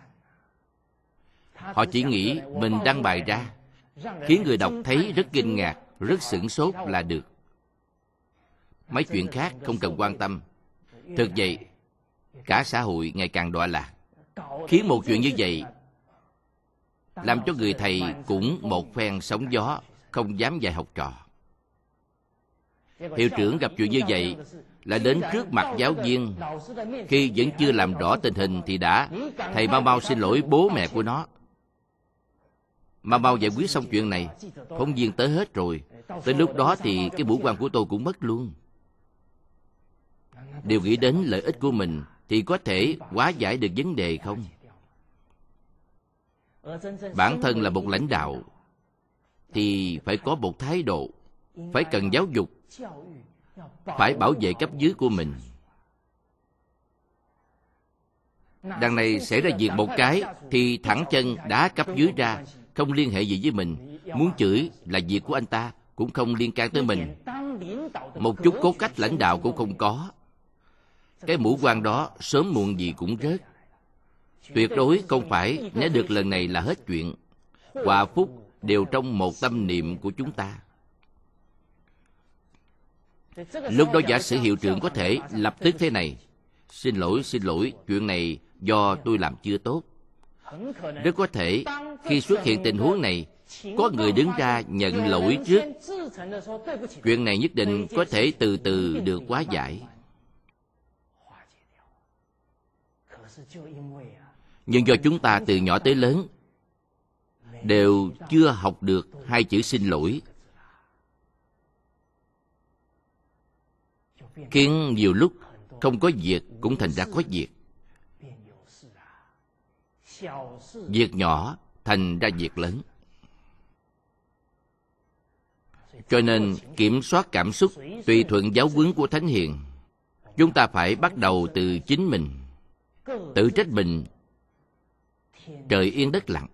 Họ chỉ nghĩ mình đăng bài ra, khiến người đọc thấy rất kinh ngạc, rất sửng sốt là được. mấy chuyện khác không cần quan tâm. Thực vậy, cả xã hội ngày càng đọa lạc, khiến một chuyện như vậy làm cho người thầy cũng một phen sóng gió, không dám dạy học trò. Hiệu trưởng gặp chuyện như vậy là đến trước mặt giáo viên, khi vẫn chưa làm rõ tình hình thì đã: thầy mau mau xin lỗi bố mẹ của nó, mau mau giải quyết xong chuyện này, phóng viên tới hết rồi, tới lúc đó thì cái bủi quan của tôi cũng mất luôn. Đều nghĩ đến lợi ích của mình thì có thể hóa giải được vấn đề không? Bản thân là một lãnh đạo thì phải có một thái độ, phải cần giáo dục, phải bảo vệ cấp dưới của mình. Đằng này xảy ra việc một cái thì thẳng chân đá cấp dưới ra, không liên hệ gì với mình. Muốn chửi là việc của anh ta, cũng không liên can tới mình. Một chút cốt cách lãnh đạo cũng không có. Cái mũ quan đó sớm muộn gì cũng rớt. Tuyệt đối không phải né được lần này là hết chuyện. Hòa phúc đều trong một tâm niệm của chúng ta. Lúc đó giả sử hiệu trưởng có thể lập tức thế này: Xin lỗi, xin lỗi, chuyện này do tôi làm chưa tốt. Rất có thể khi xuất hiện tình huống này, có người đứng ra nhận lỗi trước. Chuyện này nhất định có thể từ từ được hóa giải. Nhưng do chúng ta từ nhỏ tới lớn đều chưa học được hai chữ xin lỗi, khiến nhiều lúc không có việc cũng thành ra có việc. Việc nhỏ thành ra việc lớn. Cho nên kiểm soát cảm xúc tùy thuận giáo huấn của Thánh Hiền. Chúng ta phải bắt đầu từ chính mình. Tự trách mình, trời yên đất lặng.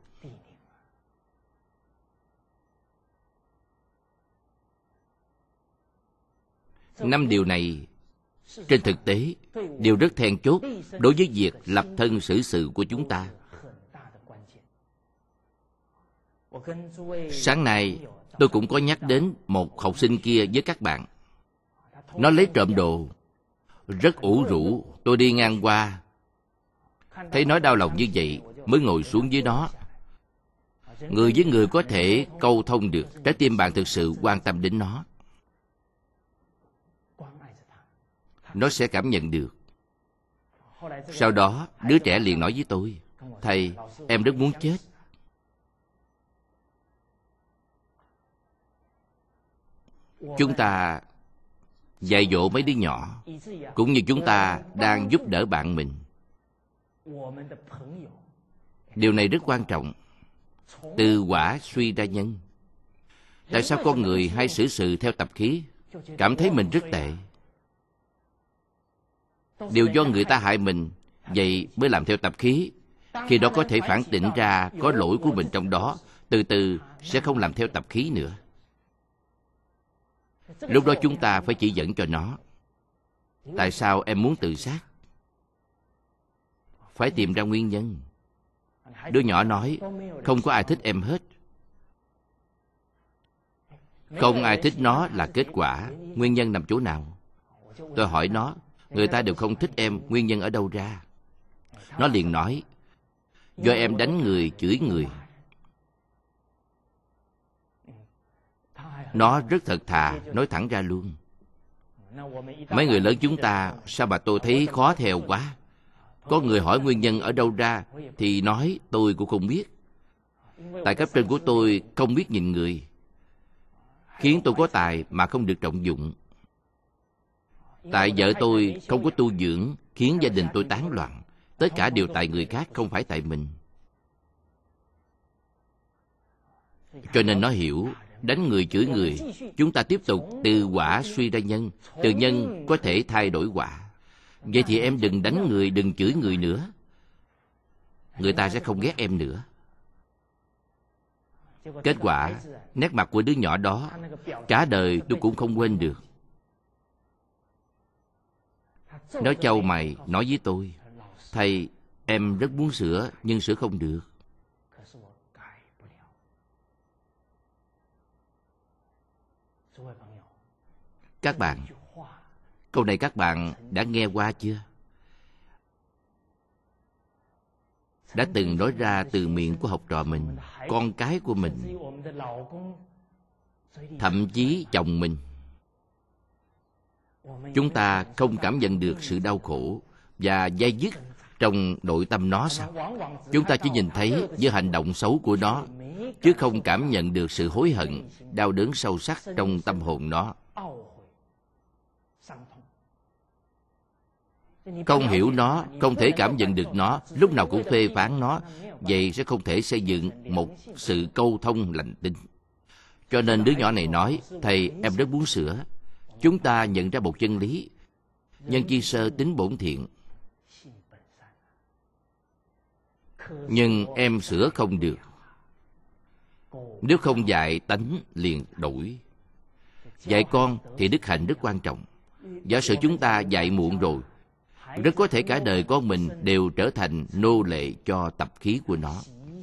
Năm điều này trên thực tế đều rất then chốt đối với việc lập thân xử sự của chúng ta. Sáng nay tôi cũng có nhắc đến một học sinh kia với các bạn. Nó lấy trộm đồ, rất ủ rũ. Tôi đi ngang qua, thấy nó đau lòng như vậy mới ngồi xuống với nó. Người với người có thể câu thông được, trái tim bạn thực sự quan tâm đến nó. Nó sẽ cảm nhận được. Sau đó đứa trẻ liền nói với tôi: Thầy, em rất muốn chết. Chúng ta dạy dỗ mấy đứa nhỏ cũng như chúng ta đang giúp đỡ bạn mình. Điều này rất quan trọng. Từ quả suy ra nhân. Tại sao con người hay xử sự theo tập khí, cảm thấy mình rất tệ? Đều do người ta hại mình, vậy mới làm theo tập khí. Khi đó có thể phản tỉnh ra có lỗi của mình trong đó, từ từ sẽ không làm theo tập khí nữa. Lúc đó chúng ta phải chỉ dẫn cho nó. Tại sao em muốn tự sát? Phải tìm ra nguyên nhân. Đứa nhỏ nói: Không có ai thích em hết. Không ai thích nó là kết quả. Nguyên nhân nằm chỗ nào? Tôi hỏi nó: Người ta đều không thích em, nguyên nhân ở đâu ra? Nó liền nói: Do em đánh người, chửi người. Nó rất thật thà, nói thẳng ra luôn. Mấy người lớn chúng ta, sao mà tôi thấy khó theo quá. Có người hỏi nguyên nhân ở đâu ra thì nói tôi cũng không biết. Tại cấp trên của tôi không biết nhìn người, khiến tôi có tài mà không được trọng dụng. Tại vợ tôi không có tu dưỡng, khiến gia đình tôi tán loạn. Tất cả đều tại người khác, không phải tại mình. Cho nên nó hiểu, đánh người chửi người, chúng ta tiếp tục từ quả suy ra nhân. Từ nhân có thể thay đổi quả. Vậy thì em đừng đánh người, đừng chửi người nữa. Người ta sẽ không ghét em nữa. Kết quả, nét mặt của đứa nhỏ đó cả đời tôi cũng không quên được. Nó chau mày nói với tôi: Thầy, em rất muốn sửa nhưng sửa không được. Các bạn, Câu này các bạn đã nghe qua chưa? Đã từng nói ra từ miệng của học trò mình, con cái của mình, thậm chí chồng mình. Chúng ta không cảm nhận được sự đau khổ và day dứt trong nội tâm nó sao? Chúng ta chỉ nhìn thấy những hành động xấu của nó, chứ không cảm nhận được sự hối hận, đau đớn sâu sắc trong tâm hồn nó. Không hiểu nó, không thể cảm nhận được nó, lúc nào cũng phê phán nó, vậy sẽ không thể xây dựng một sự câu thông lành tính. Cho nên đứa nhỏ này nói, thầy, em rất muốn sửa. Chúng ta nhận ra một chân lý, nhân chi sơ tính bổn thiện. Nhưng em sửa không được. Nếu không dạy tánh liền đổi. Dạy con thì đức hạnh rất quan trọng. Giả sử chúng ta dạy muộn rồi, rất có thể cả đời con mình đều trở thành nô lệ cho tập khí của nó.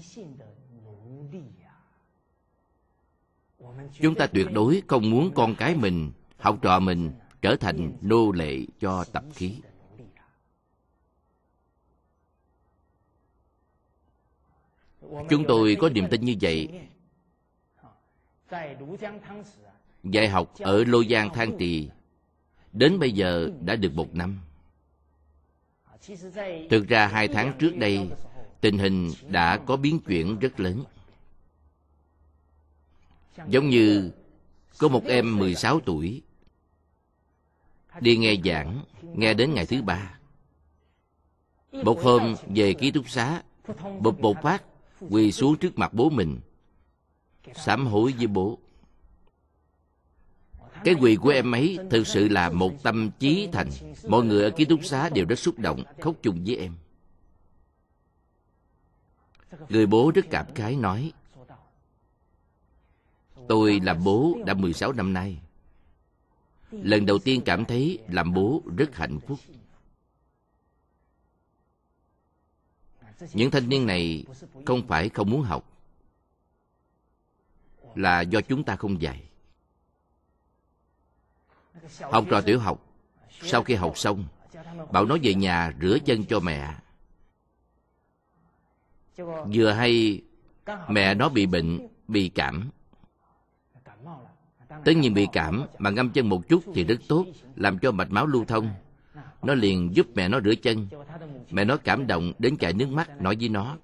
Chúng ta tuyệt đối không muốn con cái mình, học trò mình trở thành nô lệ cho tập khí. Chúng tôi có niềm tin như vậy. Dạy học ở Lô Giang Thang Trì đến bây giờ đã được một năm. Thực ra hai tháng trước đây, tình hình đã có biến chuyển rất lớn. Giống như có một em mười sáu tuổi đi nghe giảng, nghe đến ngày thứ ba. Một hôm về ký túc xá, bụp một phát quỳ xuống trước mặt bố mình, sám hối với bố. Cái quỳ của em ấy thực sự là một tâm chí thành. Mọi người ở ký túc xá đều rất xúc động, khóc chung với em. Người bố rất cảm khái nói, tôi làm bố đã mười sáu năm nay. Lần đầu tiên cảm thấy làm bố rất hạnh phúc. Những thanh niên này không phải không muốn học, là do chúng ta không dạy. Học trò tiểu học, sau khi học xong, bảo nó về nhà rửa chân cho mẹ. Vừa hay mẹ nó bị bệnh, bị cảm. Tất nhiên bị cảm mà ngâm chân một chút thì rất tốt, làm cho mạch máu lưu thông. Nó liền giúp mẹ nó rửa chân. Mẹ nó cảm động đến chảy nước mắt, nói với nó,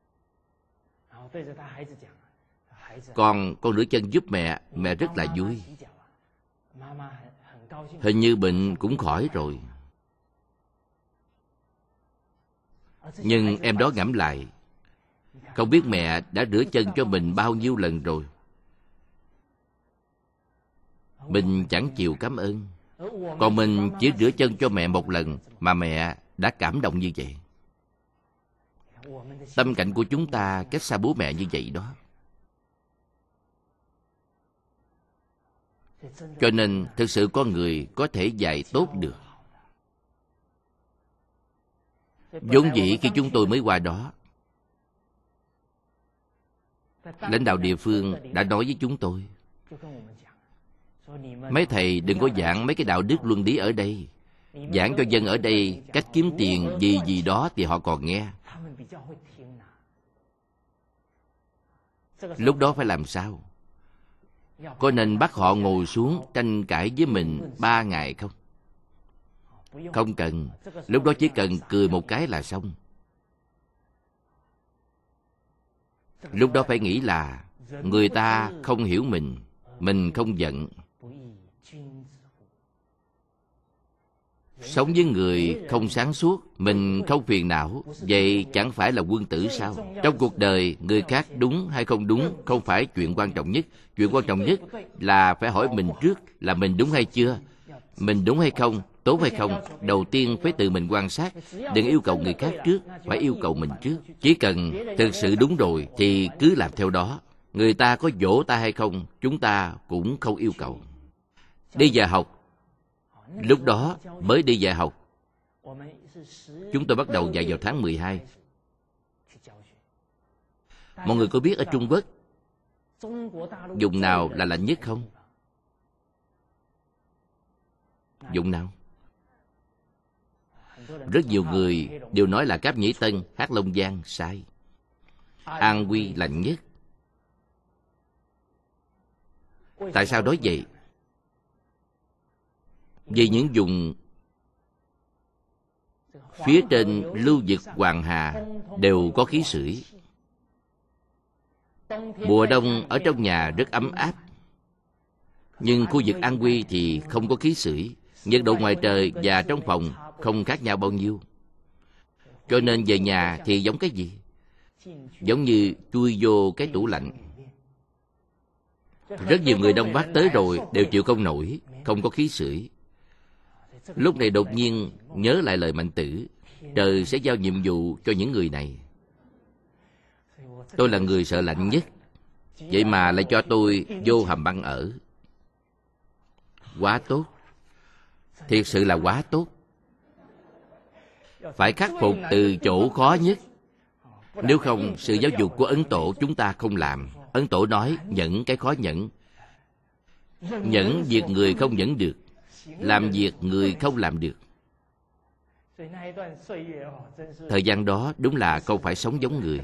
Con, con rửa chân giúp mẹ, mẹ rất là vui. Hình như bệnh cũng khỏi rồi. Nhưng em đó ngẫm lại, không biết mẹ đã rửa chân cho mình bao nhiêu lần rồi. Mình chẳng chịu cảm ơn. Còn mình chỉ rửa chân cho mẹ một lần mà mẹ đã cảm động như vậy. Tâm cảnh của chúng ta cách xa bố mẹ như vậy đó. Cho nên thực sự con người có thể dạy tốt được. Vốn dĩ khi chúng tôi mới qua đó, lãnh đạo địa phương đã nói với chúng tôi, mấy thầy đừng có giảng mấy cái đạo đức luân lý ở đây. Giảng cho dân ở đây cách kiếm tiền gì gì đó thì họ còn nghe. Lúc đó phải làm sao? Có nên bắt họ ngồi xuống tranh cãi với mình ba ngày không? Không cần. Lúc đó chỉ cần cười một cái là xong. Lúc đó phải nghĩ là người ta không hiểu mình, mình không giận. Sống với người không sáng suốt, mình không phiền não, vậy chẳng phải là quân tử sao? Trong cuộc đời, người khác đúng hay không đúng không phải chuyện quan trọng nhất. Chuyện quan trọng nhất là phải hỏi mình trước là mình đúng hay chưa. Mình đúng hay không, tốt hay không, đầu tiên phải tự mình quan sát. Đừng yêu cầu người khác trước, phải yêu cầu mình trước. Chỉ cần thực sự đúng rồi thì cứ làm theo đó. Người ta có dỗ ta hay không, chúng ta cũng không yêu cầu. Đi dạy học, lúc đó mới đi dạy học. Chúng tôi bắt đầu dạy vào tháng mười hai. Mọi người có biết ở Trung Quốc vùng nào là lạnh nhất không? Vùng nào? Rất nhiều người đều nói là Cáp Nhĩ Tân, Hát Long Giang, sai. An Huy là nhất. Tại sao nói vậy? Vì những vùng phía trên lưu vực Hoàng Hà đều có khí sưởi. Mùa đông ở trong nhà rất ấm áp. Nhưng khu vực An Huy thì không có khí sưởi. Nhiệt độ ngoài trời và trong phòng không khác nhau bao nhiêu. Cho nên về nhà thì giống cái gì? Giống như chui vô cái tủ lạnh. Rất nhiều người Đông Bắc tới rồi đều chịu không nổi, không có khí sưởi. Lúc này đột nhiên nhớ lại lời Mạnh Tử, trời sẽ giao nhiệm vụ cho những người này. Tôi là người sợ lạnh nhất, vậy mà lại cho tôi vô hầm băng ở. Quá tốt. Thiệt sự là quá tốt. Phải khắc phục từ chỗ khó nhất. Nếu không, sự giáo dục của Ấn Tổ chúng ta không làm. Ấn Tổ nói nhẫn cái khó nhẫn. Nhẫn việc người không nhẫn được, làm việc người không làm được. Thời gian đó đúng là không phải sống giống người.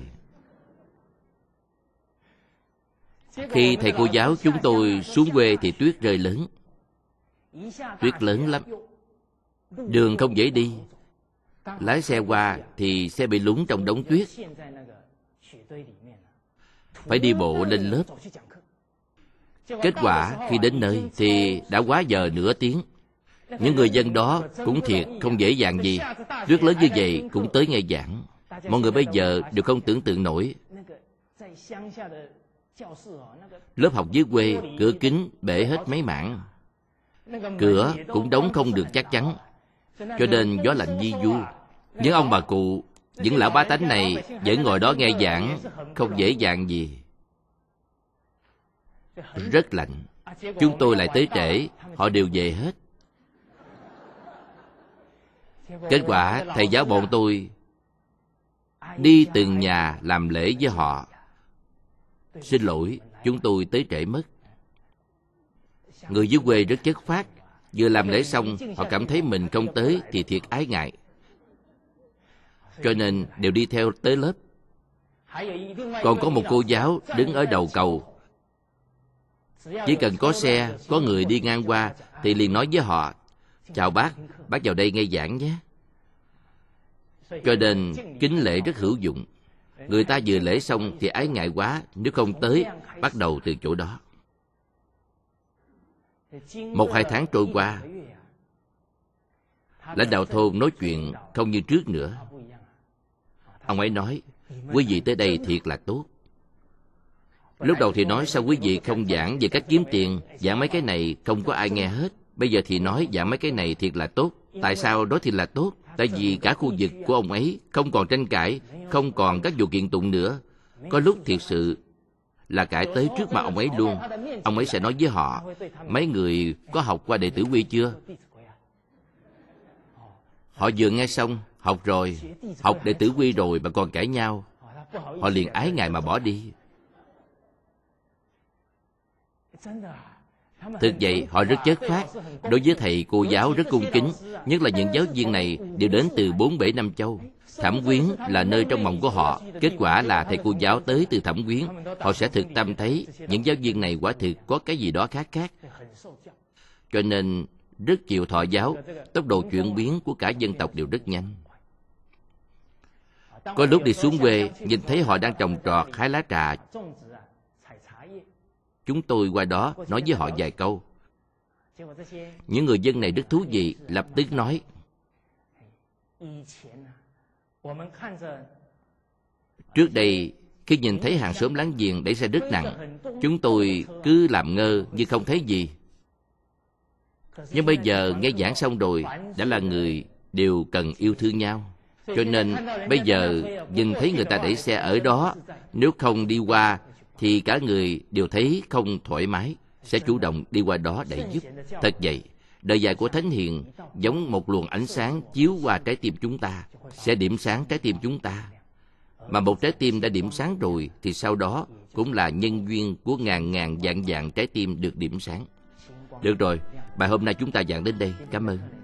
Khi thầy cô giáo chúng tôi xuống quê thì tuyết rơi lớn. Tuyết lớn lắm. Đường không dễ đi. Lái xe qua thì xe bị lún trong đống tuyết. Phải đi bộ lên lớp. Kết quả khi đến nơi thì đã quá giờ nửa tiếng. Những người dân đó cũng thiệt không dễ dàng gì. Tuyết lớn như vậy cũng tới nghe giảng. Mọi người bây giờ đều không tưởng tượng nổi. Lớp học dưới quê, cửa kính bể hết mấy mảng. Cửa cũng đóng không được chắc chắn, cho nên gió lạnh vi vu. Những ông bà cụ, những lão bá tánh này vẫn ngồi đó nghe giảng, không dễ dàng gì. Rất lạnh. Chúng tôi lại tới trễ, họ đều về hết. Kết quả thầy giáo bọn tôi đi từng nhà làm lễ với họ. Xin lỗi, chúng tôi tới trễ mất. Người dưới quê rất chất phác. Vừa làm lễ xong, họ cảm thấy mình không tới thì thiệt ái ngại, cho nên đều đi theo tới lớp. Còn có một cô giáo đứng ở đầu cầu. Chỉ cần có xe, có người đi ngang qua thì liền nói với họ: chào bác, bác vào đây nghe giảng nhé. Cho nên kính lễ rất hữu dụng. Người ta vừa lễ xong thì ái ngại quá, nếu không tới, bắt đầu từ chỗ đó. Một hai tháng trôi qua, lãnh đạo thôn nói chuyện không như trước nữa. Ông ấy nói: quý vị tới đây thiệt là tốt. Lúc đầu thì nói sao quý vị không giảng về cách kiếm tiền, giảng mấy cái này không có ai nghe hết. Bây giờ thì nói giảng mấy cái này thiệt là tốt. Tại sao đó thì là tốt? Tại vì cả khu vực của ông ấy không còn tranh cãi, không còn các vụ kiện tụng nữa. Có lúc thiệt sự là cãi tới trước mặt ông ấy luôn. Ông ấy sẽ nói với họ: mấy người có học qua Đệ Tử Quy chưa? Họ vừa nghe xong: học rồi. Học Đệ Tử Quy rồi mà còn cãi nhau. Họ liền ái ngại mà bỏ đi. Thực vậy, họ rất chất phác. Đối với thầy cô giáo rất cung kính. Nhất là những giáo viên này đều đến từ bốn bể năm châu. Thẩm Quyến là nơi trong mộng của họ. Kết quả là thầy cô giáo tới từ Thẩm Quyến. Họ sẽ thực tâm thấy những giáo viên này quả thực có cái gì đó khác khác. Cho nên rất chịu thọ giáo. Tốc độ chuyển biến của cả dân tộc đều rất nhanh. Có lúc đi xuống quê, nhìn thấy họ đang trồng trọt hái lá trà. Chúng tôi qua đó nói với họ vài câu. Những người dân này rất thú vị, lập tức nói: trước đây, khi nhìn thấy hàng xóm láng giềng đẩy xe rất nặng, chúng tôi cứ làm ngơ như không thấy gì. Nhưng bây giờ nghe giảng xong rồi, đã là người đều cần yêu thương nhau. Cho nên bây giờ nhìn thấy người ta đẩy xe ở đó, nếu không đi qua thì cả người đều thấy không thoải mái, sẽ chủ động đi qua đó để giúp. Thật vậy, đời dài của Thánh Hiền giống một luồng ánh sáng chiếu qua trái tim chúng ta, sẽ điểm sáng trái tim chúng ta. Mà một trái tim đã điểm sáng rồi thì sau đó cũng là nhân duyên của ngàn ngàn vạn vạn trái tim được điểm sáng. Được rồi, bài hôm nay chúng ta giảng đến đây. Cảm ơn.